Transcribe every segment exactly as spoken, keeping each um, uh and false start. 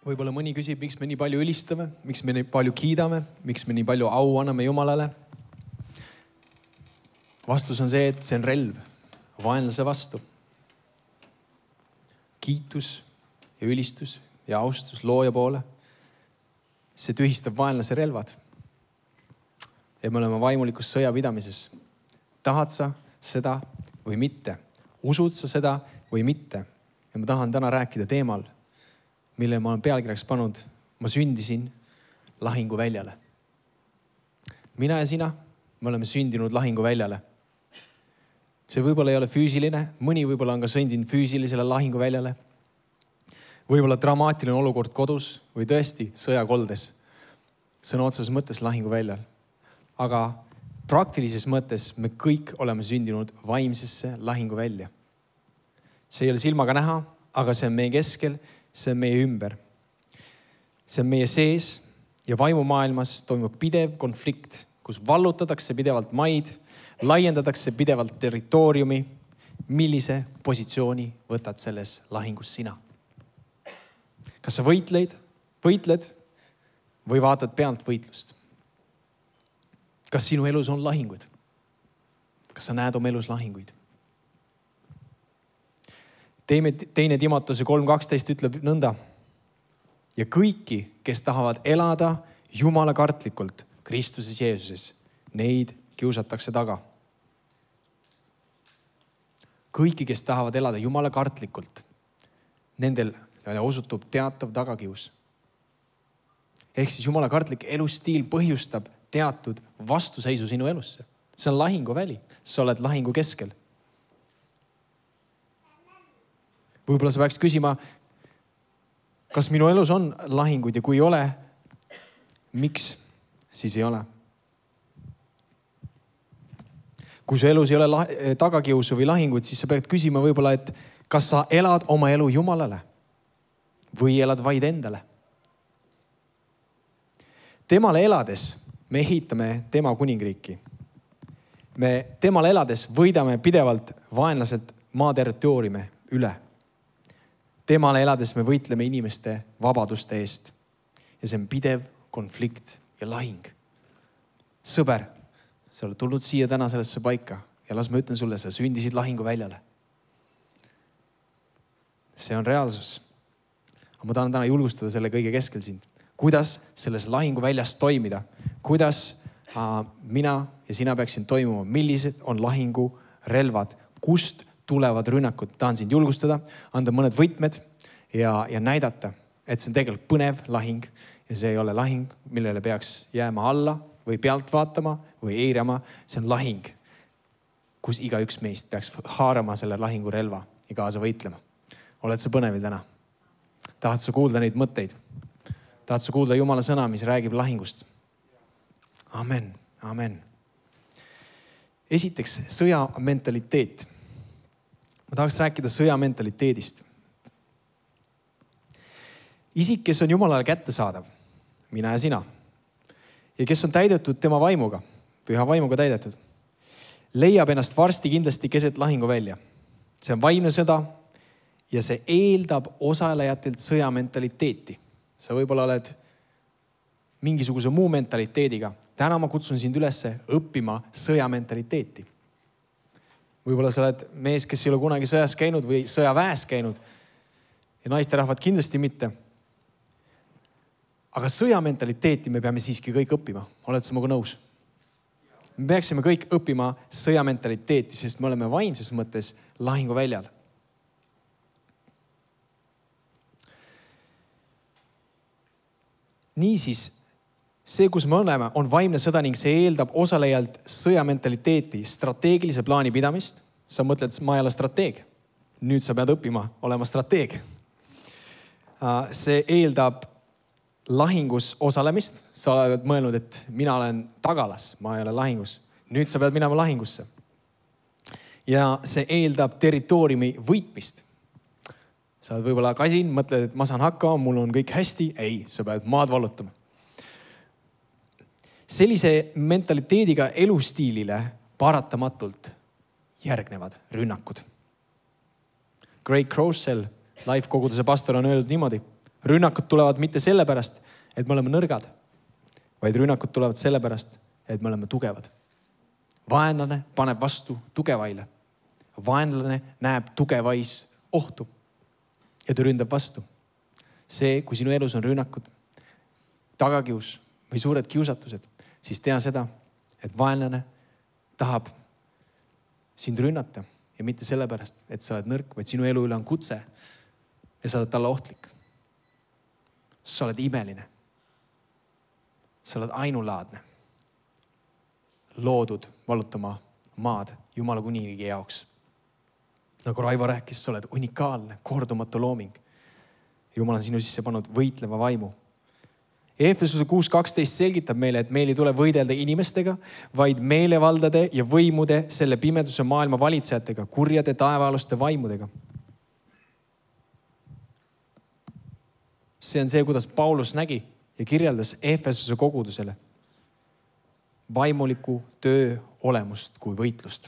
Võib-olla mõni küsib, miks me nii palju ülistame, miks me nii palju kiidame, miks me nii palju au anname Jumalale. Vastus on see, et see on relv vaenlase vastu. Kiitus ja ülistus ja austus looja poole. See tühistab vaenlase relvad. Ja me oleme vaimulikus sõjapidamises. Tahad sa seda või mitte? Usud sa seda või mitte? Ja ma tahan täna rääkida teemal, mille ma olen pealkirjaks pannud. Ma sündisin lahinguväljale. Mina ja sina, me oleme sündinud lahinguväljale. See võib-olla ei ole füüsiline. Mõni võib-olla on ka sündinud füüsilisele lahinguväljale. Võib-olla dramaatiline olukord kodus või tõesti sõjakoldes. Sõna otseses mõttes lahinguväljal. Aga praktilises mõttes me kõik oleme sündinud vaimsesse lahinguvälja. See ei ole silmaga näha, aga see on meie keskel, see on meie ümber. See on meie sees ja vaimumaailmas toimub pidev konflikt, kus vallutatakse pidevalt maid, laiendatakse pidevalt territooriumi. Millise positsiooni võtad selles lahingus sina? Kas sa võitled, võitled või vaatad pealt võitlust? Kas sinu elus on lahingud? Kas sa näed oma elus lahinguid? Teine, teine Timotuse kolm kaksteist ütleb nõnda. Ja kõiki, kes tahavad elada Jumala kartlikult Kristuses Jeesuses, neid kiusatakse taga. Kõiki, kes tahavad elada Jumala kartlikult, nendel osutub teatav tagakius. Ehk siis Jumala kartlik elustiil põhjustab teatud vastuseisu sinu elusse. See on lahinguväli. Sa oled lahingu keskel. Võib-olla sa peaks küsima, kas minu elus on lahinguid ja kui ei ole, miks siis ei ole? Kui su elus ei ole tagakiusu või lahinguid, siis sa pead küsima võib-olla, et kas sa elad oma elu Jumalale või elad vaid endale? Temale elades me ehitame tema kuningriiki. Me temale elades võidame pidevalt vaenlaselt maa territooriume üle. Temale elades me võitleme inimeste vabaduste eest. Ja see on pidev konflikt ja lahing. Sõber, sa oled tulnud siia täna sellesse paika ja las ma ütlen sulle, sa sündisid lahinguväljale. See on reaalsus. Aga ma tahan täna julgustada selle kõige keskel sind. Kuidas selles lahinguväljas toimida? Kuidas äh, mina ja sina peaksin toimuma? Millised on lahingu relvad? Kust tulevad rünnakud? Tahan sind julgustada, anda mõned võtmed ja, ja näidata, et see on tegelikult põnev lahing ja see ei ole lahing, millele peaks jääma alla või pealt vaatama või eirama. See on lahing, kus igaüks meist peaks haarama selle lahingu relva ja kaasa võitlema. Oled sa põnevil täna? Tahad sa kuulda neid mõtteid? Tahad sa kuulda Jumala sõna, mis räägib lahingust? Amen, amen. Esiteks, sõjamentaliteet. Ma tahaks rääkida sõjamentaliteedist. Isik, kes on Jumalale kättesaadav, mina ja sina, ja kes on täidetud tema vaimuga, püha vaimuga täidetud, leiab ennast varsti kindlasti keset lahinguvälja. See on vaimne sõda ja see eeldab osalejatelt sõjamentaliteeti. Sa võib-olla oled mingisuguse muu mentaliteediga. Täna ma kutsun sind üles õppima sõjamentaliteeti. Võib-olla sa oled mees, kes ei ole kunagi sõjas käinud või sõjaväes käinud ja naisterahvad kindlasti mitte. Aga sõjamentaliteeti me peame siiski kõik õppima. Oled sa minuga nõus? Me peaksime kõik õppima sõjamentaliteeti, sest me oleme vaimses mõttes lahinguväljal. Niisiis, see, kus me oleme, on vaimne sõda ning see eeldab osalejalt sõjamentaliteeti, strateegilise plaani pidamist. Sa mõtled, ma ei ole strateeg. Nüüd sa pead õppima olema strateeg. See eeldab lahingus osalemist. Sa oled mõelnud, et mina olen tagalas, ma ei ole lahingus. Nüüd sa pead minema lahingusse. Ja see eeldab territooriumi võitmist. Sa oled võib-olla kasin, mõtled, et ma saan hakkama, mul on kõik hästi. Ei, sa pead maad vallutama. Sellise mentaliteediga elustiilile paratamatult järgnevad rünnakud. Greg Crosell, Life koguduse pastor, on öelnud niimoodi. rünnakud tulevad mitte sellepärast, et me oleme nõrgad, vaid rünnakud tulevad sellepärast, et me oleme tugevad. Vaenlane paneb vastu tugevaile. Vaenlane näeb tugevais ohtu ja ta ründab vastu. See, kui sinu elus on rünnakud, tagakius või suured kiusatused, siis tea seda, et vaenlane tahab sind rünnata ja mitte sellepärast, et sa oled nõrk, vaid sinu elu üle on kutse ja sa oled talle ohtlik. Sa oled imeline. Sa oled ainulaadne. Loodud valutama maad Jumala kuningriigi jaoks. Nagu Raivo rääkis, sa oled unikaalne, kordumatu looming. Jumal on sinu sisse pannud võitleva vaimu. Eefesuse kuus kaksteist selgitab meile, et meil ei tule võidelda inimestega, vaid meelevaldade ja võimude selle pimeduse maailma valitsejatega, kurjade taevaaluste vaimudega. See on see, kuidas Paulus nägi ja kirjeldas Eefesuse kogudusele vaimuliku töö olemust kui võitlust.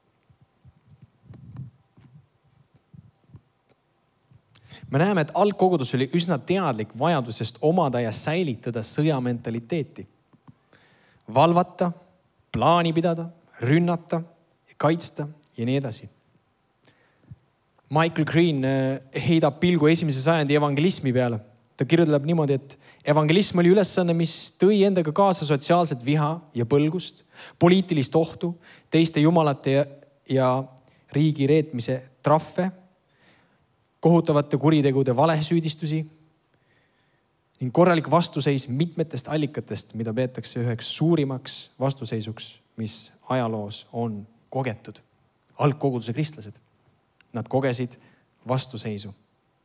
Me näeme, et algkogudus oli üsna teadlik vajadusest omada ja säilitada sõjamentaliteeti. Valvata, plaani pidada, rünnata, kaitsta ja nii edasi. Michael Green heidab pilgu esimese sajandi evangelismi peale. Ta kirjutab niimoodi, et evangelism oli ülesanne, mis tõi endaga kaasa sotsiaalset viha ja põlgust, poliitilist ohtu, teiste jumalate ja, ja riigi reetmise trahve, kohutavate kuritegude valesüüdistusi ning korralik vastuseis mitmetest allikatest, mida peetakse üheks suurimaks vastuseisuks, mis ajaloos on kogetud. Algkoguduse kristlased. Nad kogesid vastuseisu.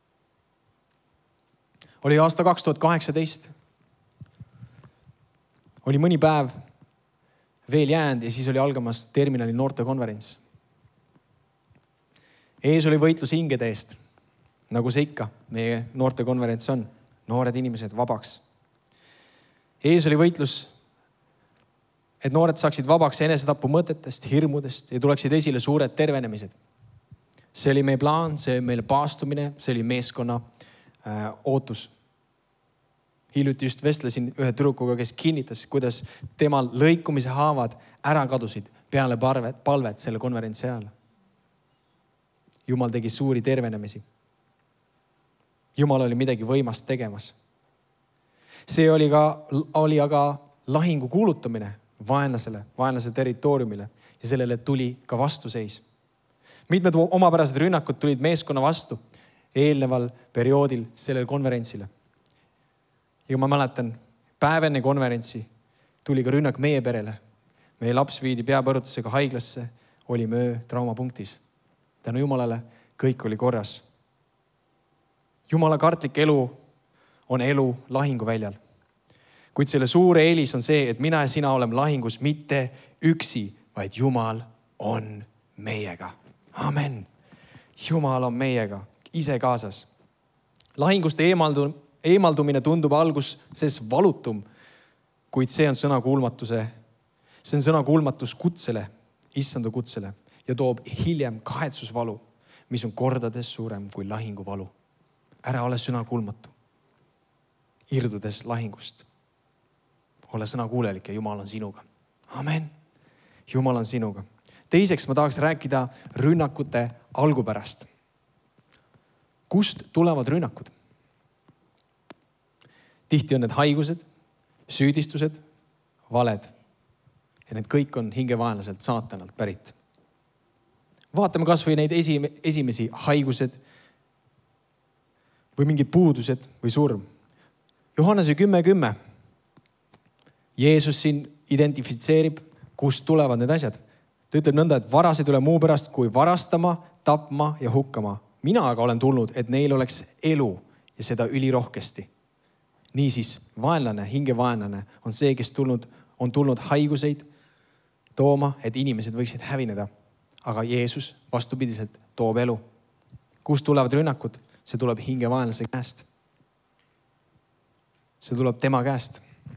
Oli aasta kaks tuhat kaheksateist. Oli mõni päev veel jäänud ja siis oli algamas terminali noortekonverents. Ees oli võitlus hingede eest. Nagu see ikka, meie noortekonverents on. Noored inimesed vabaks. Ees oli võitlus, et noored saaksid vabaks enesetapu mõtetest, hirmudest ja tuleksid esile suured tervenemised. See oli meie plaan, see oli meile paastumine, see oli meeskonna äh, ootus. Hiljuti just vestlesin ühe tüdrukuga, kes kinnitas, kuidas temal lõikumise haavad ära kadusid peale palvet, palvet selle konverentsi ajal. Jumal tegi suuri tervenemisi. Jumal oli midagi võimast tegemas. See oli, ka, oli aga lahingu kuulutamine vaenlasele, vaenlase territooriumile ja sellele tuli ka vastuseis. Mitmed omapärased rünnakud tulid meeskonna vastu eelneval perioodil sellel konverentsile. Ja ma mäletan, päev enne konverentsi tuli ka rünnak meie perele. Meie laps viidi peapõrutusega haiglasse, oli möö traumapunktis. Tänu Jumalale kõik oli korras. Jumala kartlik elu on elu lahinguväljal. Kuid selle suure eelis on see, et mina ja sina oleme lahingus mitte üksi, vaid Jumal on meiega. Amen. Jumal on meiega, ise kaasas. Lahinguste eemaldu, eemaldumine tundub alguses valutum, kuid see on sõnakuulmatuse, see on sõnakuulmatus kutsele, issandu kutsele ja toob hiljem kahetsusvalu, mis on kordades suurem kui lahinguvalu. Ära ole sõnakuulmatu, irdudes lahingust. Ole sõnakuulelik ja Jumal on sinuga. Amen. Jumal on sinuga. Teiseks ma tahaks rääkida rünnakute algupärast. Kust tulevad rünnakud? Tihti on need haigused, süüdistused, valed. Ja need kõik on hingevaenlaselt saatanalt pärit. Vaatame kas või neid esimesi haigused või mingid puudused või surm. Johannese kümme kümme. Jeesus siin identifitseerib, kust tulevad need asjad. Ta ütleb nõnda, et varas ei tule muu pärast kui varastama, tapma ja hukkama. Mina aga olen tulnud, et neil oleks elu ja seda ülirohkesti. Niisiis, vaenlane, hingevaenlane on see, kes tulnud, on tulnud haiguseid tooma, et inimesed võiksid hävineda. Aga Jeesus vastupidiselt toob elu. Kust tulevad rünnakud? See tuleb hingevaenlase käest. See tuleb tema käest.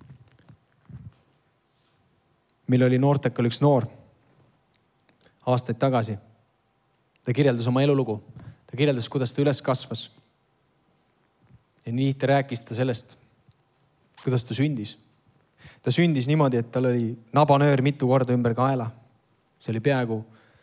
Meil oli noortekal üks noor aastaid tagasi. Ta kirjeldas oma elulugu. Ta kirjeldas, kuidas ta üles kasvas. Ja nii ta rääkis ta sellest, kuidas ta sündis. Ta sündis niimoodi, et tal oli nabanöör mitu korda ümber kaela. See oli peaaegu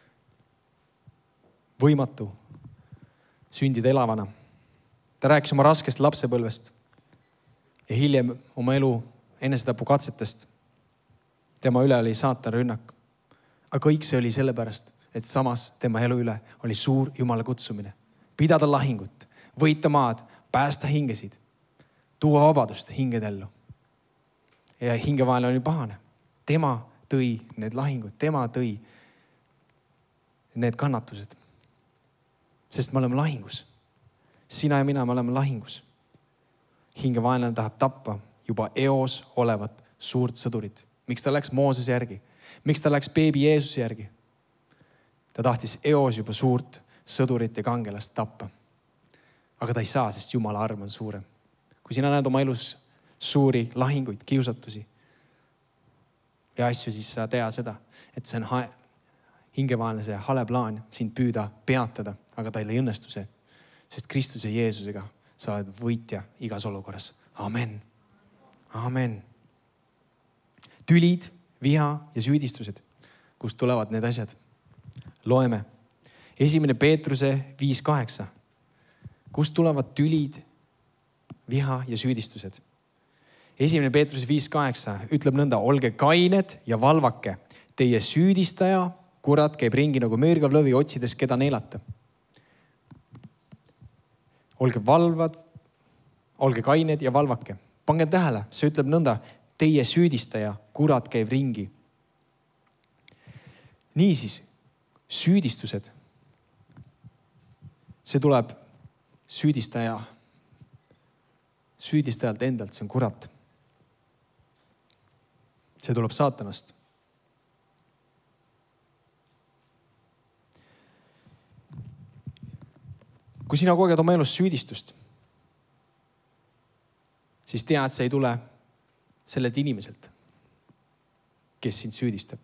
võimatu sündida elavana. Ta rääkis oma raskest lapsepõlvest ja hiljem oma elu enesetapukatsetest. Tema üle oli saatan rünnak. Aga kõik see oli sellepärast, et samas tema elu üle oli suur Jumala kutsumine. Pidada lahingut, võita maad, päästa hingesid, tuua vabadust hingedellu. Ja hingevaenlane oli pahane. Tema tõi need lahingud, tema tõi need kannatused. Sest me oleme lahingus. Sina ja mina, me oleme lahingus. Hingevaenlane tahab tappa juba eos olevat suurt sõdurit. Miks ta läks Moosese järgi? Miks ta läks beebi Jeesuse järgi? Ta tahtis eos juba suurt sõdurit ja kangelast tappa. Aga ta ei saa, sest Jumala arm on suurem. Kui sina näed oma elus suuri lahinguid, kiusatusi ja asju, siis sa tea seda, et see on ha- hingevaenlase hale plaan sind püüda peatada, aga tail ei õnnestu see. Sest Kristuse Jeesusega sa oled võitja igas olukorras. Amen. Amen. Tülid, viha ja süüdistused. Kust tulevad need asjad? Loeme. Esimene Peetruse viis kaheksa. Kust tulevad tülid, viha ja süüdistused? Esimene Peetruse viis kaheksa ütleb nõnda, olge kained ja valvake. Teie süüdistaja, kurat, käib ringi nagu möörgav lõvi, otsides keda neelata. Olge valvad, olge kained ja valvake. Pange tähele, see ütleb nõnda, teie süüdistaja, kurat, käib ringi. Niisiis, süüdistused. See tuleb süüdistaja, süüdistajalt endalt, see on kurat. See tuleb saatanast. Kui sina koged oma elus süüdistust, siis tea, et see ei tule sellelt inimeselt, kes sind süüdistab.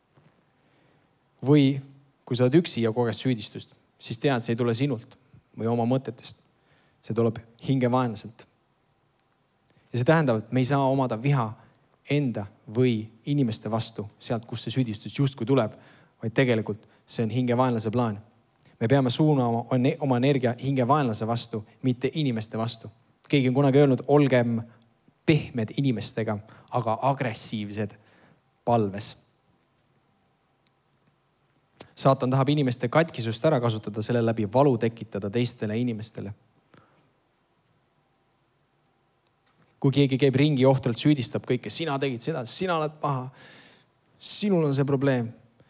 Või kui sa oled üksi ja koged süüdistust, siis tea, et see ei tule sinult või oma mõtetest. See tuleb hingevaenlaselt. Ja see tähendab, et me ei saa omada viha enda või inimeste vastu sealt, kus see süüdistus justkui tuleb, vaid tegelikult see on hingevaenlase plaan. Me peame suunama oma energia hingevaenlase vastu, mitte inimeste vastu. Keegi on kunagi öelnud, olgem pehmed inimestega, aga agressiivsed palves. Saatan tahab inimeste katkisust ära kasutada, selle läbi valu tekitada teistele inimestele. Kui keegi käib ringi ohtralt, süüdistab kõike, sina tegid seda, sina oled paha, sinul on see probleem.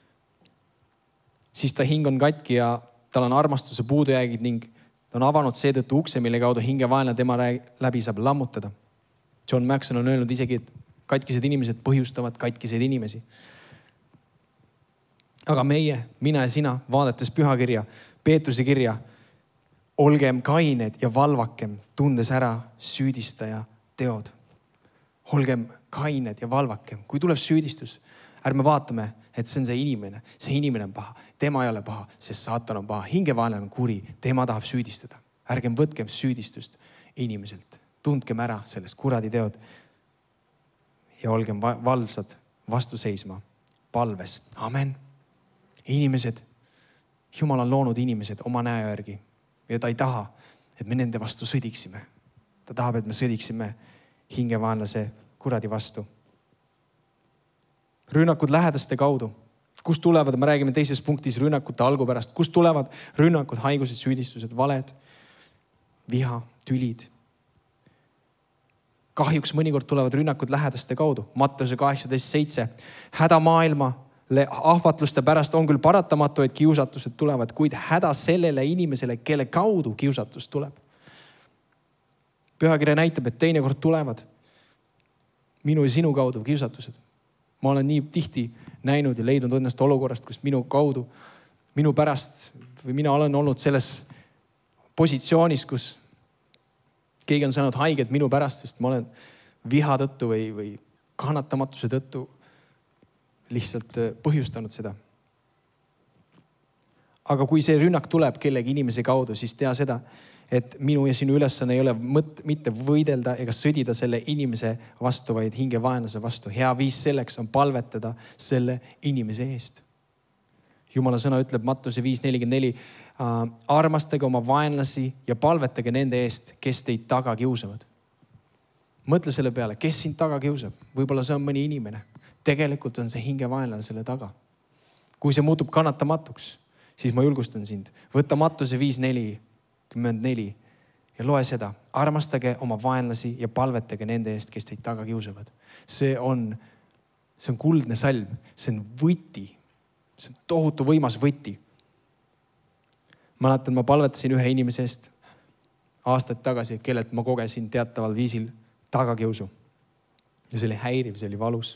Siis ta hing on katki ja tal on armastuse puudujäägid ning ta on avanud seetõttu ukse, mille kaudu hingevaenlane tema läbi saab lammutada. John Maxon on öelnud isegi, et katkised inimesed põhjustavad katkiseid inimesi. Aga meie, mina ja sina, vaadates pühakirja, Peetruse kirja, olgem kained ja valvakem, tundes ära süüdistaja teod. Olgem kained ja valvakem. Kui tuleb süüdistus, ärme vaatame, et see on see inimene. See inimene on paha. Tema ei ole paha, sest saatan on paha. Hingevaenlane on kuri. Tema tahab süüdistada. Ärgem võtkem süüdistust inimeselt. Tundkem ära sellest kuradi teod. Ja olgem valvsad vastu seisma palves. Amen. Inimesed, Jumal on loonud inimesed oma näe järgi. Ja ta ei taha, et me nende vastu sõdiksime. Ta tahab, et me sõdiksime hingevaenlase kuradi vastu. Rünnakud lähedaste kaudu. Kust tulevad, me räägime teises punktis rünnakute algupärast. Kust tulevad rünnakud, haigused, süüdistused, valed, viha, tülid. Kahjuks mõnikord tulevad rünnakud lähedaste kaudu. Matteuse kaheksateist seitse. Häda maailmale ahvatluste pärast on küll paratamatu, et kiusatused tulevad, kuid häda sellele inimesele, kelle kaudu kiusatus tuleb. Pühakirja näitab, et teinekord tulevad minu ja sinu kaudu kiusatused. Ma olen nii tihti näinud ja leidnud ennast olukorrast, kus minu kaudu, minu pärast või mina olen olnud selles positsioonis, kus keegi on saanud haiget minu pärast, sest ma olen viha tõttu või, või kannatamatuse tõttu lihtsalt põhjustanud seda. Aga kui see rünnak tuleb kellegi inimese kaudu, siis tea seda, et minu ja sinu ülesanne ei ole mõt, mitte võidelda ega sõdida selle inimese vastu, vaid hingevaenlase vastu. Hea viis selleks on palvetada selle inimese eest. Jumala sõna ütleb Mattuse viis nelikümmend neli, armastage oma vaenlasi ja palvetage nende eest, kes teid taga kiusavad. Mõtle selle peale, kes sind taga kiusab. Võib-olla see on mõni inimene. Tegelikult on see hingevaenlane selle taga. Kui see muutub kannatamatuks, siis ma julgustan sind. Võta Mattuse viis nelikümmend neli ja loe seda. Armastage oma vaenlasi ja palvetage nende eest, kes teid taga kiusavad. See on, see on kuldne salm. See on võti. See on tohutu võimas võti. Mäletan, ma palvetasin ühe inimese eest aastaid tagasi, kellelt ma kogesin teataval viisil tagakiusu. Ja see oli häiriv, see oli valus.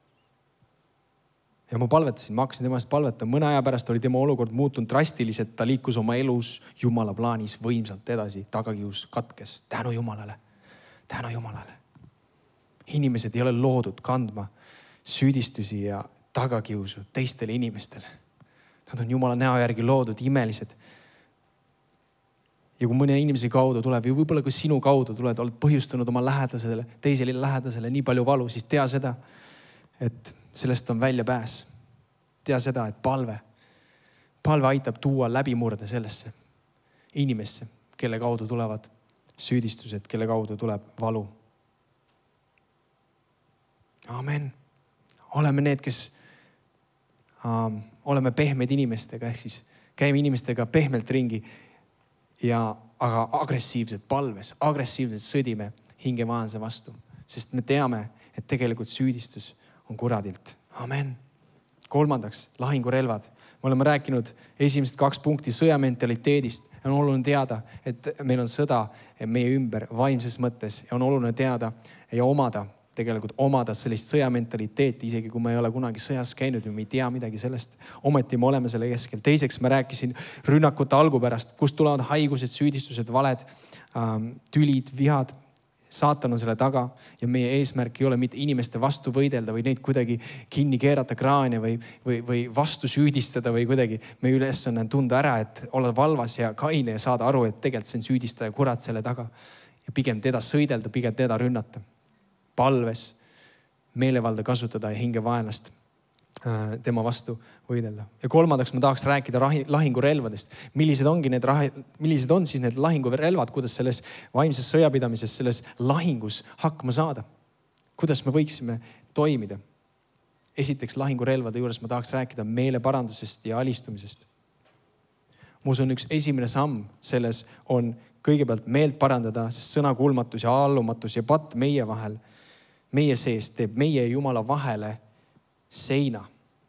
Ja ma palvetasin, ma hakkasin tema eest palvetama. Mõne aja pärast oli tema olukord muutunud drastiliselt. Ta liikus oma elus Jumala plaanis võimsalt edasi. Tagakius katkes. Tänu Jumalale. Tänu Jumalale. Inimesed ei ole loodud kandma süüdistusi ja tagakiusu teistele inimestele. Nad on Jumala näo järgi loodud, imelised. Ja kui mõne inimese kaudu tuleb, ja võib-olla kui sinu kaudu tuled, oled põhjustanud oma lähedasele, teisele lähedasele nii palju valu, siis tea seda, et sellest on välja pääs. Tea seda, et palve, palve aitab tuua läbimurde sellesse inimesse, kelle kaudu tulevad süüdistused, kelle kaudu tuleb valu. Amen. Oleme need, kes ähm, oleme pehmed inimestega, ehk siis käime inimestega pehmelt ringi ja aga agressiivselt palves, agressiivselt sõdime hingevaenlase vastu, sest me teame, et tegelikult süüdistus on kuradilt. Amen. Kolmandaks, lahingurelvad. Me oleme rääkinud esimesed kaks punkti sõjamentaliteedist. On oluline teada, et meil on sõda meie ümber vaimses mõttes ja on oluline teada ja omada, tegelikult omada sellist sõjamentaliteeti, isegi kui me ei ole kunagi sõjas käinud ja me ei tea midagi sellest. Ometi me oleme selle keskel. Teiseks ma rääkisin rünnakute algupärast, kust tulevad haigused, süüdistused, valed, tülid, vihad. Saatan on selle taga ja meie eesmärk ei ole mitte inimeste vastu võidelda või neid kuidagi kinni keerata kraane või, või, või vastu süüdistada või kuidagi. Meie ülesanne on tunda ära, et olla valvas ja kaine ja saada aru, et tegelikult see on süüdistaja kurat selle taga. Ja pigem teda sõidelda, pigem teda rünnata. Palves, meelevalda kasutada ja hingevaenlast tema vastu võidelda. Ja kolmandaks ma tahaks rääkida lahingurelvadest. Millised ongi need, millised on siis need lahingurelvad, kuidas selles vaimses sõjapidamises, selles lahingus hakkama saada? Kuidas me võiksime toimida? Esiteks lahingurelvade juures ma tahaks rääkida meeleparandusest ja alistumisest. Muus on üks esimene samm selles on kõigepealt meelt parandada, sest sõnakuulmatus ja allumatus ja patt meie vahel, meie sees teeb meie Jumala vahele seina.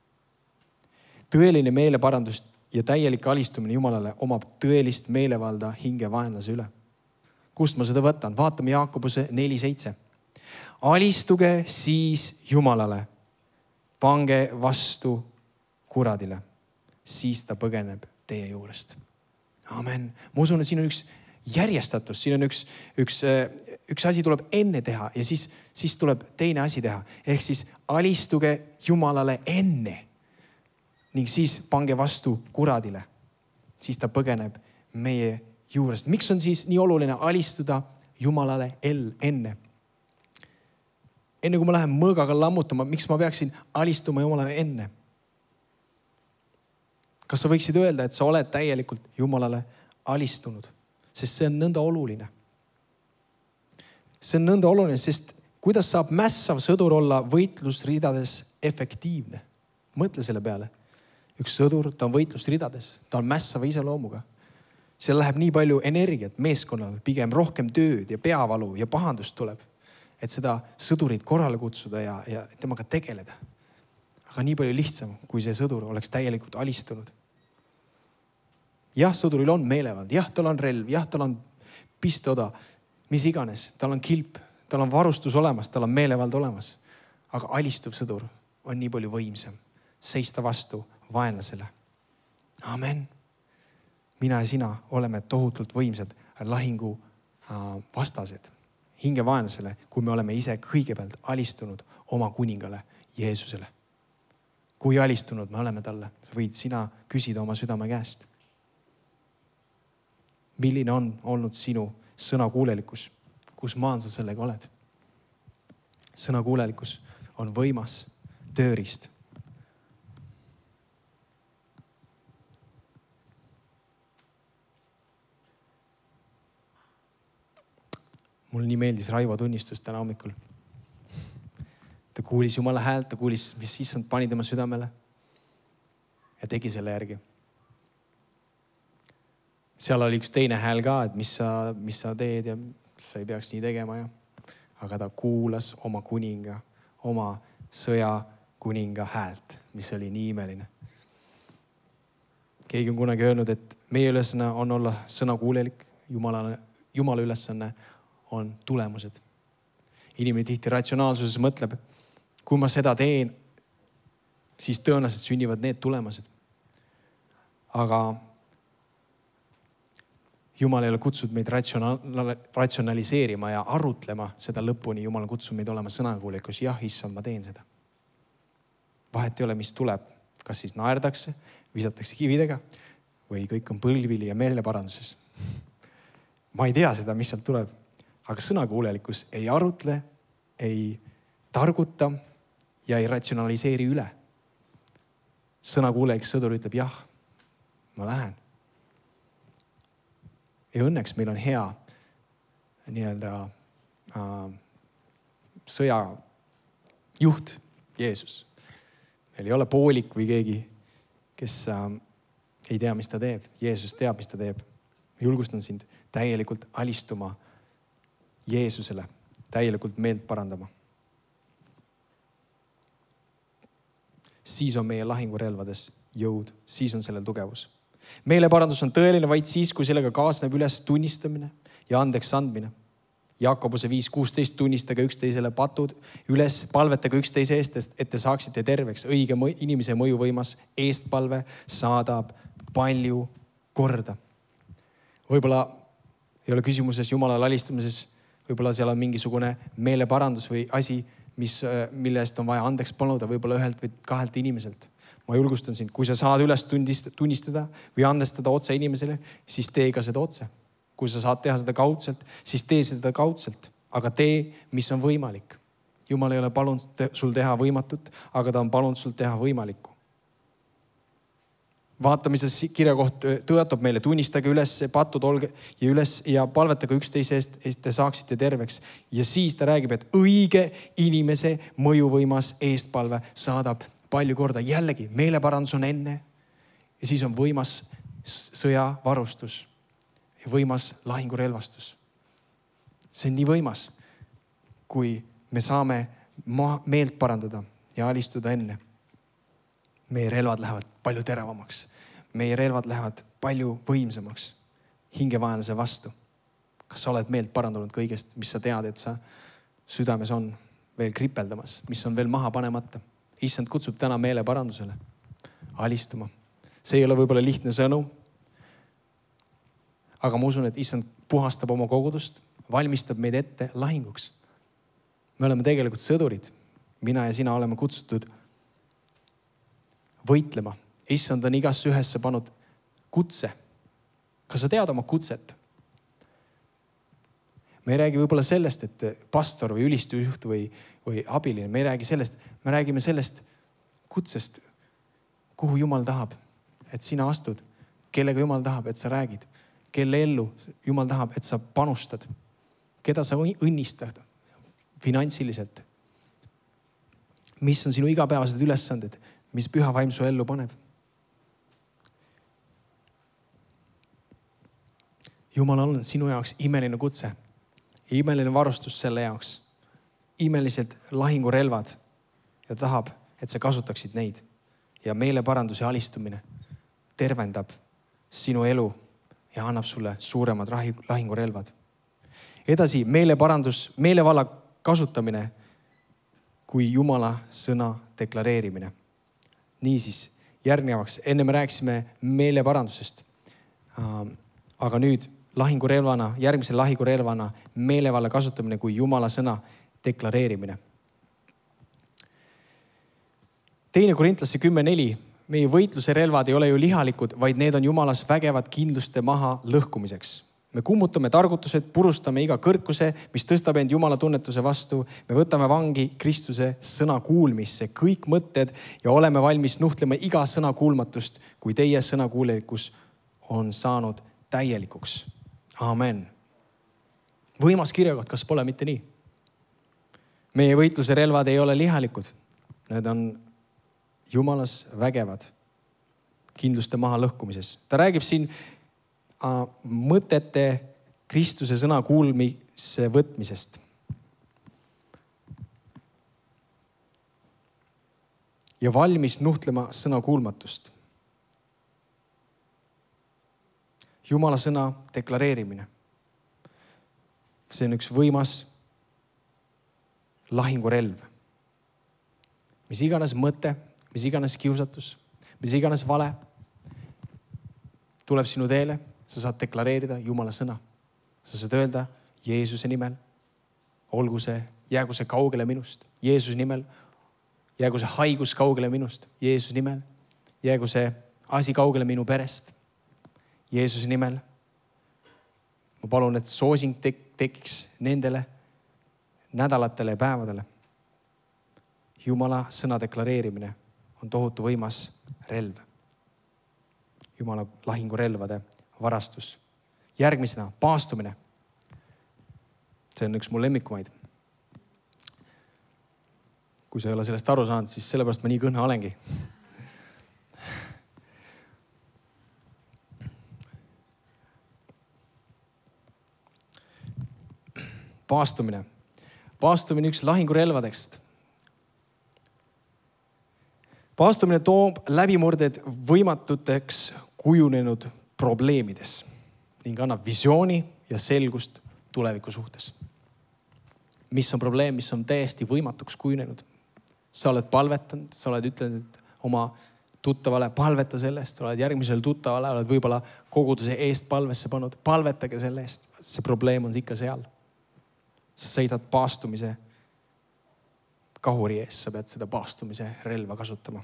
Tõeline meeleparandus ja täielik alistumine Jumalale omab tõelist meelevalda hingevaenlase üle. Kust ma seda võtan? Vaatame Jaakobuse neli seitse. Alistuge siis Jumalale, pange vastu kuradile, siis ta põgeneb teie juurest. Amen. Ma usun, et siin on üks järjestatus, siin on üks, üks, üks asi tuleb enne teha ja siis, siis tuleb teine asi teha. Ehk siis alistuge Jumalale enne ning siis pange vastu kuradile. Siis ta põgeneb meie juurest. Miks on siis nii oluline alistuda Jumalale enne? Enne kui ma lähen mõõgaga lammutama, miks ma peaksin alistuma Jumalale enne? Kas sa võiksid öelda, et sa oled täielikult Jumalale alistunud? Sest see on nõnda oluline. See on nõnda oluline, sest kuidas saab mässav sõdur olla võitlusridades efektiivne? Mõtle selle peale. Üks sõdur, ta on võitlusridades, ta on mässava iseloomuga. Seal läheb nii palju energiat meeskonnal, pigem rohkem tööd ja peavalu ja pahandust tuleb, et seda sõdurit korrale kutsuda ja, ja temaga tegeleda. Aga nii palju lihtsam, kui see sõdur oleks täielikult alistunud. Jah, sõduril on meelevald, jah, tal on relv, jah, tal on pistoda, mis iganes, tal on kilp, tal on varustus olemas, tal on meelevald olemas. Aga alistuv sõdur on nii palju võimsam, seista vastu vaenlasele. Amen. Mina ja sina oleme tohutult võimsad lahingu vastased hinge vaenlasele, kui me oleme ise kõigepealt alistunud oma kuningale Jeesusele. Kui alistunud me oleme talle, võid sina küsida oma südame käest. milline on olnud sinu sõnakuulelikkus? Kus maan sa sellega oled? Sõnakuulelikkus on võimas tööriist. Mul nii meeldis Raivo tunnistus täna hommikul. Ta kuulis Jumala häält, ta kuulis, mis issand pani tema südamele ja tegi selle järgi. Seal oli üks teine hääl ka, et mis sa, mis sa teed ja sa ei peaks nii tegema. Ja. Aga ta kuulas oma kuninga, oma sõja kuninga häält, mis oli nii imeline. Keegi on kunagi öelnud, et meie ülesanne on olla sõnakuulelik, Jumala, Jumala ülesanne on tulemused. Inimene tihti ratsionaalsuses mõtleb, kui ma seda teen, siis tõenäoliselt sünnivad need tulemused. Aga Jumal ei ole kutsunud meid ratsionaliseerima ja arutlema seda lõpuni. Jumal on kutsunud meid olema sõnakuulekus. Jah, issand, ma teen seda. Vahet ei ole, mis tuleb. Kas siis naerdakse, visatakse kividega või kõik on põlvili ja meeleparanduses. Ma ei tea seda, mis sealt tuleb. Aga sõnakuulelikkus ei arutle, ei targuta ja ei ratsionaliseeri üle. Sõnakuulelik sõdur ütleb, jah, ma lähen. Ja õnneks meil on hea nii-öelda äh, sõjajuht Jeesus. Meil ei ole poolik või keegi, kes äh, ei tea, mis ta teeb. Jeesus teab, mis ta teeb. Julgustan sind täielikult alistuma Jeesusele, täielikult meelt parandama. Siis on meie lahingurelvades jõud, siis on sellel tugevus. Meeleparandus on tõeline vaid siis, kui sellega kaasneb üles tunnistamine ja andeks andmine. Jakobuse viis kuusteist tunnistage üksteisele patud üles, palvetage üksteise eest, et te saaksite terveks. Õige inimese mõjuvõimas eestpalve saadab palju korda. Võib-olla ei ole küsimuses Jumalale alistumises, võib-olla seal on mingisugune meeleparandus või asi, mis, mille eest on vaja andeks paluda, võib-olla ühelt või kahelt inimeselt. Ma julgustan sind, kui sa saad üles tunnistada või andestada otse inimesele, siis tee ka seda otse. Kui sa saad teha seda kaudselt, siis tee seda kaudselt, aga tee, mis on võimalik. Jumal ei ole palunud sul teha võimatut, aga ta on palunud sul teha võimalikku. Vaatamises kirjakoht tõotab meile, tunnistage üles, patud olge ja üles ja palvetage üksteise eest, et te saaksite terveks. Ja siis ta räägib, et õige inimese mõjuvõimas eestpalve saadab palju korda. Jällegi, meeleparandus on enne ja siis on võimas sõjavarustus ja võimas lahingurelvastus. See on nii võimas, kui me saame meelt parandada ja alistuda enne. Meie relvad lähevad palju teravamaks. Meie relvad lähevad palju võimsamaks hingevaenlase vastu. Kas sa oled meelt parandanud kõigest, mis sa tead, et sa südames on veel kripeldamas, mis on veel maha panemata? Issand kutsub täna meele parandusele, alistuma. See ei ole võib-olla lihtne sõnu, aga ma usun, et issand puhastab oma kogudust, valmistab meid ette lahinguks. Me oleme tegelikult sõdurid. Mina ja sina oleme kutsutud võitlema. Issand on igasse ühesse pannud kutse. Kas sa tead oma kutset? Me ei räägi võib-olla sellest, et pastor või ülistusjuht või, või abiline. Me ei räägi sellest. Me räägime sellest kutsest, kuhu Jumal tahab, et sina astud. Kellega Jumal tahab, et sa räägid. Kelle ellu Jumal tahab, et sa panustad. Keda sa õnnistad finantsiliselt. Mis on sinu igapäevased ülesanded? Mis püha vaim su ellu paneb. Jumal on sinu jaoks imeline kutse, imeline varustus selle jaoks, imelised lahingurelvad ja tahab, et sa kasutaksid neid. Ja meeleparanduse alistumine tervendab sinu elu ja annab sulle suuremad lahingurelvad. Edasi, meeleparandus, meelevalla kasutamine kui Jumala sõna deklareerimine. Niisiis, järgnevaks, enne me rääkisime meeleparandusest, aga nüüd lahingurelvana, järgmise lahingurelvana meelevalla kasutamine kui Jumala sõna deklareerimine. Teine Korintlasse kümme neli, meie võitluse relvad ei ole ju lihalikud, vaid need on Jumalas vägevad kindluste maha lõhkumiseks. me kummutame targutused, purustame iga kõrkuse, mis tõstab end Jumala tunnetuse vastu. Me võtame vangi Kristuse sõna kuulmisse, kõik mõtted ja oleme valmis nuhtlema iga sõna kuulmatust, kui teie sõnakuulelikkus on saanud täielikuks. Amen. Võimas kirjakoht, kas pole mitte nii? Meie võitluse relvad ei ole lihalikud. Need on Jumalas vägevad kindluste maha lõhkumises. Ta räägib siin äh, mõtete Kristuse sõna kuulmisse võtmisest. Ja valmis nuhtlema sõna kuulmatust. Jumala sõna deklareerimine. See on üks võimas lahingurelv. Mis iganes mõte, mis iganes kiusatus, mis iganes vale tuleb sinu teele, sa saad deklareerida Jumala sõna. Sa saad öelda Jeesuse nimel, olgu see, jäägu see kaugele minust. Jeesuse nimel, jäägu see haigus kaugele minust. Jeesuse nimel, jäägu see asi kaugele minu perest. Jeesuse nimel. Ma palun, et soosing tek- tekiks nendele nädalatele ja päevadele. Jumala sõna deklareerimine on tohutu võimas relv. Jumala lahingurelvade varastus. Järgmisena paastumine. See on üks mu lemmikumaid. Kui sa ei ole sellest aru saanud, siis sellepärast ma nii kõne olengi. Paastumine. Paastumine üks lahingurelvadest. Paastumine toob läbimurded võimatuteks kujunenud probleemides ning annab visiooni ja selgust tuleviku suhtes. Mis on probleem, mis on täiesti võimatuks kujunenud? Sa oled palvetanud, sa oled ütlenud oma tuttavale, palveta sellest, oled järgmisel tuttavale, oled võib-olla koguduse eest palvesse pannud, palvetage selle eest. See probleem on ikka seal. Sa seisad paastumise kahuri ees, sa pead seda paastumise relva kasutama.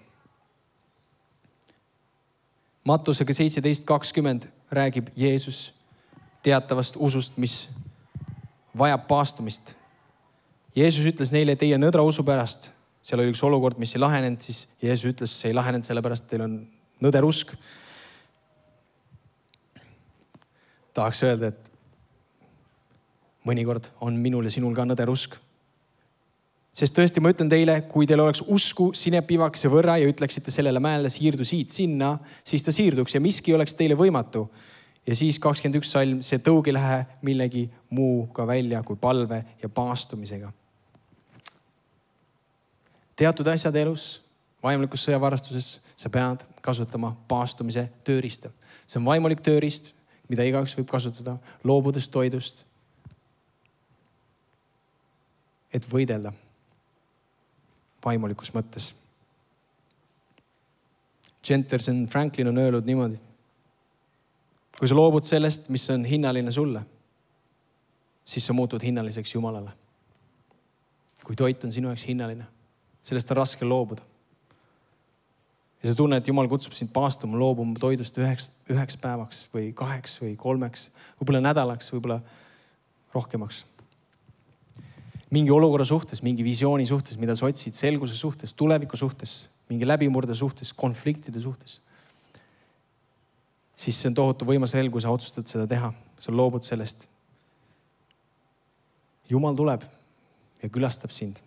Mattusega seitseteist kakskümmend räägib Jeesus teatavast usust, mis vajab paastumist. Jeesus ütles neile teie nõdra usu pärast. Seal oli üks olukord, mis ei lahenenud, siis Jeesus ütles, see ei lahenenud sellepärast, teil on nõder usk. Tahaks öelda, et mõnikord on minul ja sinul ka nõder usk. Sest tõesti ma ütlen teile, kui teil oleks usku sinepivakese võrra ja ütleksite sellele mäele siirdu siit sinna, siis ta siirduks ja miski oleks teile võimatu. Ja siis kakskümmend üks salm, see tõug ei lähe millegi muuga välja kui palve ja paastumisega. Teatud asjad elus, vaimulikus sõjavarastuses, sa pead kasutama paastumise tööriista. See on vaimulik tööriist, mida igaüks võib kasutada, loobudes toidust, et võidelda vaimulikus mõttes. Jenterson Franklin on öelnud niimoodi. Kui sa loobud sellest, mis on hinnaline sulle, siis sa muutud hinnaliseks Jumalale. Kui toit on sinu jaoks hinnaline, sellest on raske loobuda. Ja sa tunned, et Jumal kutsub sind paastuma, loobuma toidust üheks, üheks päevaks või kaheks või kolmeks, võib-olla nädalaks, võib-olla rohkemaks. Mingi olukorra suhtes, mingi visiooni suhtes, mida sa otsid, selguse suhtes, tuleviku suhtes, mingi läbimurde suhtes, konfliktide suhtes. Siis see on tohutu võimas relv, kui sa otsustad seda teha. Sa loobud sellest. Jumal tuleb ja külastab sind.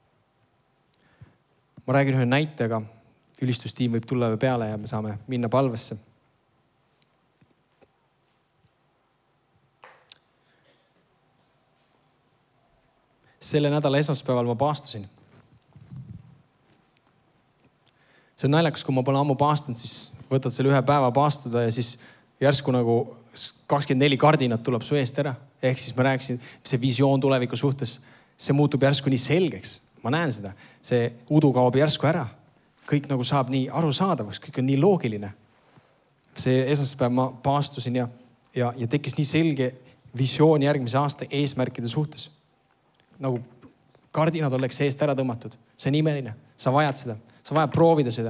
Ma räägin ühe näitega. Ülistustiim võib tulla peale ja me saame minna palvesse. Selle nädala esmaspäeval ma paastusin. See on naljakas, kui ma pole ammu paastunud, siis võtad selle ühe päeva paastuda ja siis järsku nagu kakskümmend neli kardinat tuleb su eest ära. Ehk siis ma rääkisin, see visioon tuleviku suhtes, see muutub järsku nii selgeks. Ma näen seda. See udu kaob järsku ära. Kõik nagu saab nii arusaadavaks, kõik on nii loogiline. See esmaspäev ma paastusin ja, ja, ja tekkis nii selge visioon järgmise aasta eesmärkide suhtes. Nagu kardinad oleks eest ära tõmmatud. See on imeline. Sa vajad seda. Sa vajad proovida seda.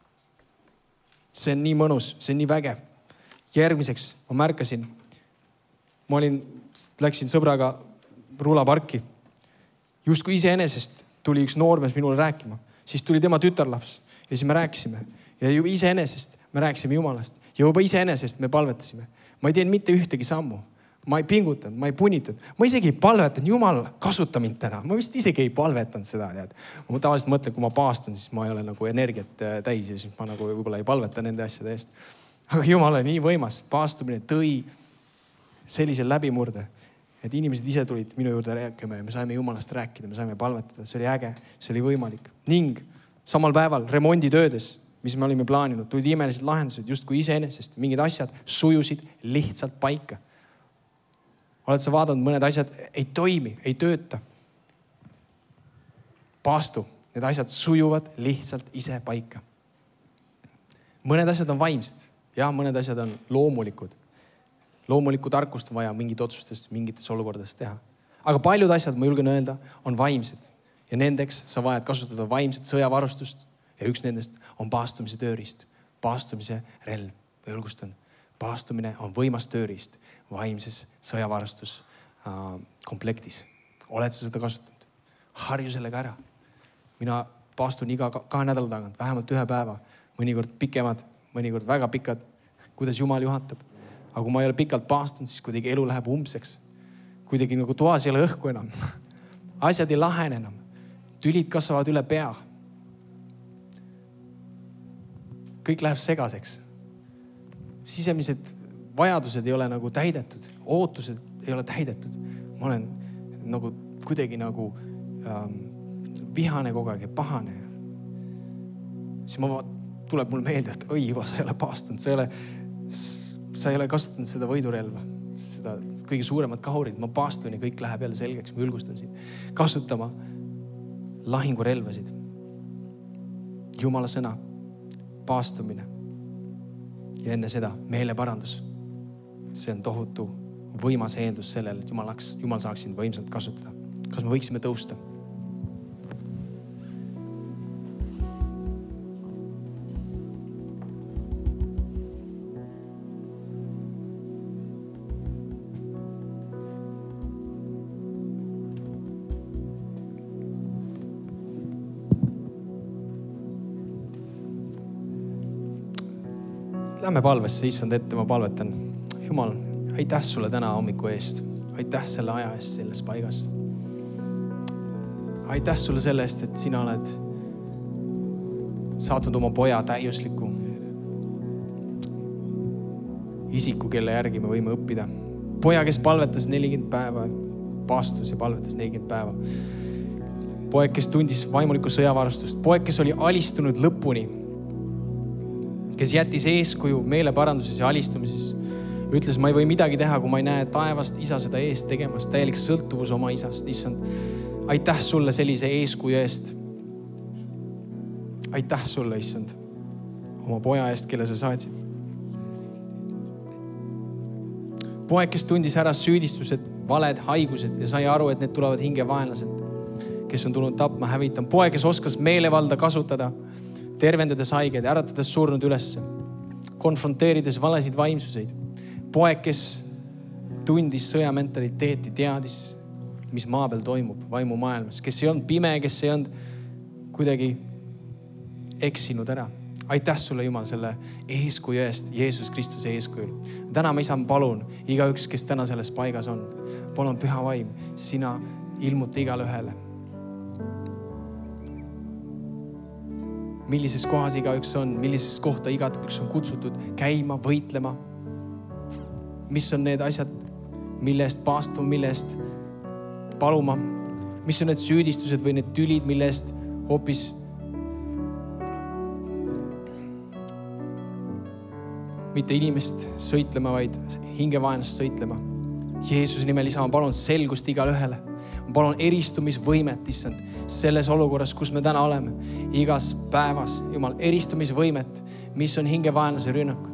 See on nii mõnus. See on nii vägev. Järgmiseks ma märkasin, ma olin, läksin sõbraga rulaparki. Justkui iseenesest tuli üks noormees minule rääkima. Siis tuli tema tütarlaps ja siis me rääkisime. Ja juba iseenesest me rääkisime Jumalast. Ja juba iseenesest me palvetasime. Ma ei teinud mitte ühtegi sammu. Ma ei pingutanud, ma ei punitanud. Ma isegi ei palvetanud, Jumal, kasuta mind täna. Ma vist isegi ei palvetanud seda. Tead. Ma tavaliselt mõtlen, kui ma paastun, siis ma ei ole nagu energiat täis ja siis ma nagu võib-olla ei palveta nende asjade eest. Aga Jumal on nii võimas. Paastumine tõi sellise läbimurde, et inimesed ise tulid minu juurde rääkima ja me saime Jumalast rääkida, me saime palvetada. See oli äge, see oli võimalik. Ning samal päeval remonditöödes, mis me olime plaaninud, tulid imelised lahendused justkui iseenesest. Mingid asjad sujusid lihtsalt paika. Oled sa vaadanud, mõned asjad ei toimi, ei tööta. Paastu, need asjad sujuvad lihtsalt ise paika. Mõned asjad on vaimsed. Ja, mõned asjad on loomulikud. Loomulikku tarkust on vaja mingid otsustest, mingites olukordades teha. Aga paljud asjad, ma julgen öelda, on vaimsed. Ja nendeks sa vajad kasutada vaimset sõjavarustust. Ja üks nendest on paastumise tööriist. Paastumise relv. Julgustan. Paastumine on võimas tööriist. Vaimses sõjavarustus äh, komplektis. Oled sa seda kasutanud? Harju sellega ära. Mina paastun iga kahe nädala tagant, vähemalt ühe päeva. Mõnikord pikemad, mõnikord väga pikad, kuidas Jumal juhatab. Aga kui ma ei ole pikalt paastunud, siis kuidagi elu läheb umbseks. Kuidagi nagu toas ei ole õhku enam. Asjad ei lahene enam. Tülid kasvavad üle pea. Kõik läheb segaseks. Sisemised vajadused ei ole nagu täidetud. Ootused ei ole täidetud. Ma olen nagu kuidagi nagu ähm, vihane kogu aeg ja pahane. Siis ma tuleb mul meelde, et oi, sa ei ole paastunud. Sa ei ole, sa ei ole kasutanud seda võidurelva. Seda kõige suuremat kahurit. Ma paastun ja kõik läheb jälle selgeks. Ma julgustan sind kasutama lahingurelvasid. Jumala sõna, paastumine ja enne seda meeleparandus. See on tohutu võimas eeldus sellele, et Jumal, Jumal saaks sind võimsalt kasutada. Kas me võiksime tõusta? Lähme palvesse, issand ette, ma palvetan. Jumal, aitäh sulle täna hommiku eest. Aitäh selle aja eest selles paigas. Aitäh sulle selle eest, et sina oled saatnud oma poja täiusliku isiku, kelle järgi me võime õppida. Poja, kes palvetas nelikümmend päeva, paastus ja palvetas nelikümmend päeva. Poeg, kes tundis vaimulikku sõjavarustust. Poeg, kes oli alistunud lõpuni. Kes jättis eeskuju meeleparanduses ja alistumises. Ütles, ma ei või midagi teha, kui ma ei näe taevast isa seda eest tegemas. Täielik sõltuvus oma isast. Issand, aitäh sulle sellise eeskuju eest. Aitäh sulle, issand, oma poja eest, kelle sa saatsid. Poeg, kes tundis ära süüdistused, valed, haigused ja sai aru, et need tulevad hingevaenlaselt, kes on tulnud tapma, hävitama. Poeg, kes oskas meelevalda kasutada, tervendades haigeid, äratades surnud ülesse, konfronteerides valesid vaimsuseid. Poeg, kes tundis sõjamentaliteeti, teadis, mis maa peal toimub vaimumaailmas, kes ei olnud pime, kes ei olnud kuidagi eksinud ära. Aitäh sulle, Jumal, selle eeskuju eest, Jeesus Kristuse eeskujul. Täna ma isa palun, igaüks, kes täna selles paigas on, palun püha vaim, sina ilmuta igale ühele. Millises kohas igaüks on, millises kohta igaüks on kutsutud käima, võitlema. Mis on need asjad, mille eest paastuma, mille eest paluma. Mis on need süüdistused või need tülid, mille eest hoopis mitte inimest sõitlema, vaid hingevaenlast sõitlema. Jeesuse nimel, isa, ma palun selgust igale ühele. Ma palun eristumisvõimet, issand, selles olukorras, kus me täna oleme. Igas päevas, Jumal, eristumisvõimet, mis on hingevaenlase rünnakud.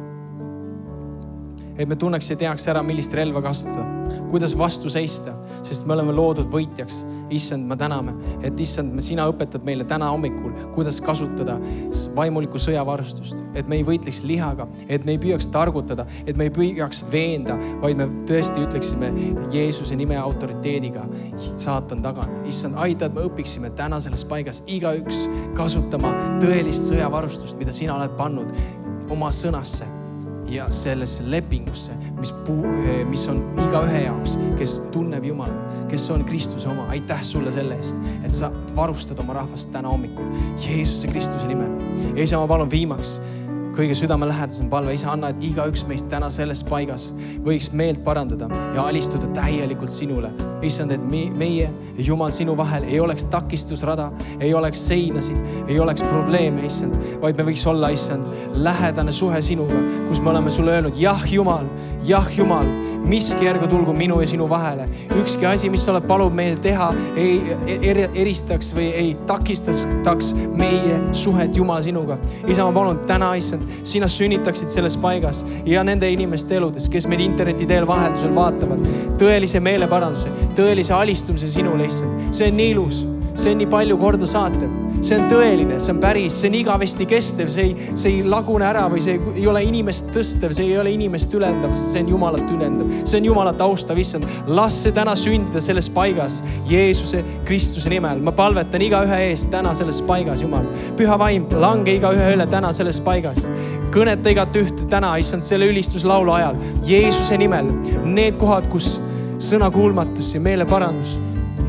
Et me tunneks ja teaks ära, millist relva kasutada, kuidas vastu seista, sest me oleme loodud võitjaks. issand, ma täname, et issand, sina õpetad meile täna hommikul, kuidas kasutada vaimulikku sõjavarustust, et me ei võitleks lihaga, et me ei püüaks targutada, et me ei püüaks veenda, vaid me tõesti ütleksime Jeesuse nime autoriteediga saatan tagane. Issand, aita, et me õpiksime täna selles paigas igaüks kasutama tõelist sõjavarustust, mida sina oled pannud oma sõnasse ja sellesse lepingusse, mis, puu, mis on igaühe jaoks, kes tunneb Jumalat, kes on Kristuse oma. Aitäh sulle selle eest, et sa varustad oma rahvast täna hommikul Jeesuse Kristuse nimel. Ja isa, ma palun viimaks kõige südamelähedasem palve. Isa, anna, et igaüks meist täna selles paigas võiks meelt parandada ja alistuda täielikult sinule. Issand, et meie ja Jumal sinu vahel ei oleks takistusrada, ei oleks seinasid, ei oleks probleeme, issand, vaid me võiks olla, issand, lähedane suhe sinuga, kus me oleme sulle öelnud, jah, Jumal, jah, Jumal, miski ärgu tulgu minu ja sinu vahele. Ükski asi, mis sa oled palub meil teha, ei eristaks või ei takistaks meie suhet Jumala sinuga. Isa, ma palun täna, issand, sina sünnitaksid selles paigas ja nende inimeste eludes, kes meid interneti teel vaheldusel vaatavad, tõelise meeleparanduse, tõelise alistumise sinule, issand. See on nii ilus, see on nii palju korda saatev, see on tõeline, see on päris, see on igavesti kestev, see ei, see ei lagune ära või see ei ole inimest tõstev, see ei ole inimest ülendav, see on Jumalat ülendav, see on Jumalat austav, issand. Las see täna sündida selles paigas Jeesuse Kristuse nimel. Ma palvetan igaühe eest täna selles paigas, Jumal. Püha vaim, lange igaühe üle täna selles paigas. Kõneta igat ühte täna, issand, selle ülistuslaulu ajal Jeesuse nimel. Need kohad, kus sõna kuulmatus ja meeleparandus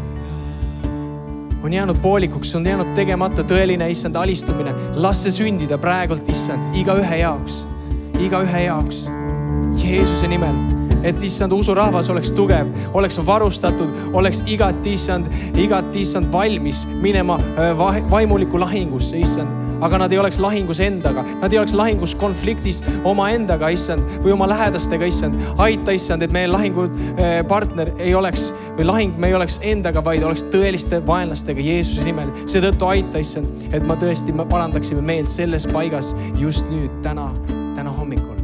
on jäänud poolikuks, on jäänud tegemata tõeline, issand, alistumine. Las see sündida praegult, issand, igaühe jaoks, igaühe jaoks Jeesuse nimel. Et issand, usurahvas oleks tugev, oleks varustatud, oleks igati, issand, igati, issand, valmis minema vaimuliku lahingusse, issand. Aga nad ei oleks lahingus endaga, nad ei oleks lahingus konfliktis oma endaga, issand, või oma lähedastega, issand. Aita, issand, et meie lahingupartner ei oleks, või lahing me ei oleks endaga, vaid oleks tõeliste vaenlastega Jeesuse nimel. Seetõttu aita, issand, et ma tõesti parandaksime meelt selles paigas just nüüd, täna, täna hommikul.